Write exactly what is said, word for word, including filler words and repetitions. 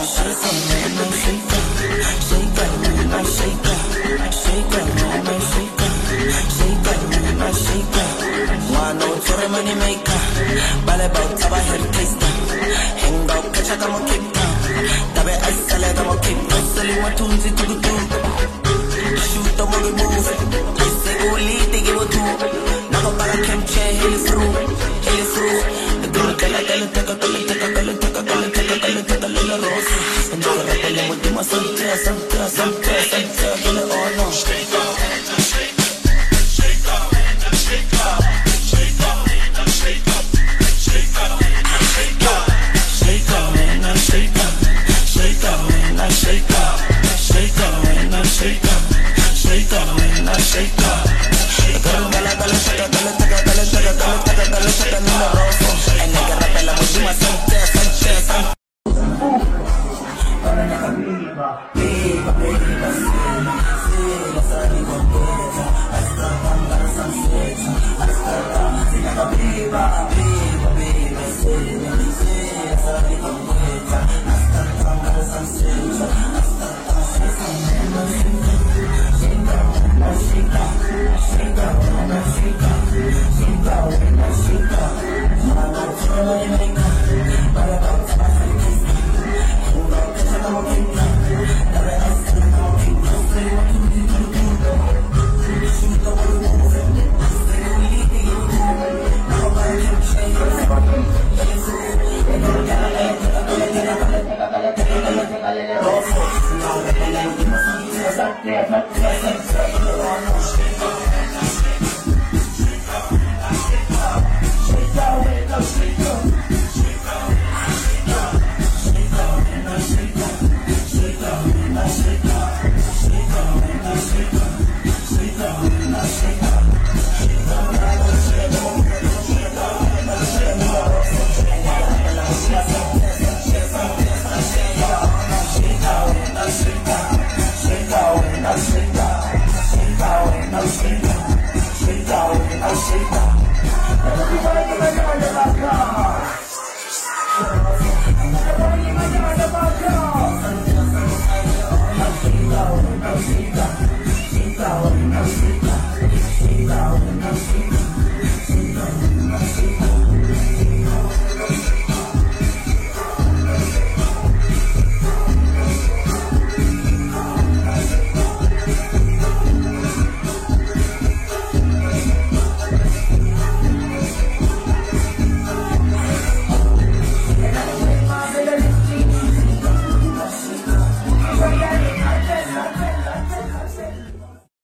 Money maker, ball about taba hair taster. Hang out, catch a come kick down. Tabe I sell it, I'm a kick. I sell you what tunes it to the two. Shoot the money move. I say go lead, they give a two. Now go back and chair, hill through, hill through. The girl tell I tell it, take a tell it, take a tell it, take a tell it, take a tell it, take a little rose. And you're gonna tell them what you must say, say, say, say, say, say, say, get it all now. Shake up, shake up, shake up, shake up. Shake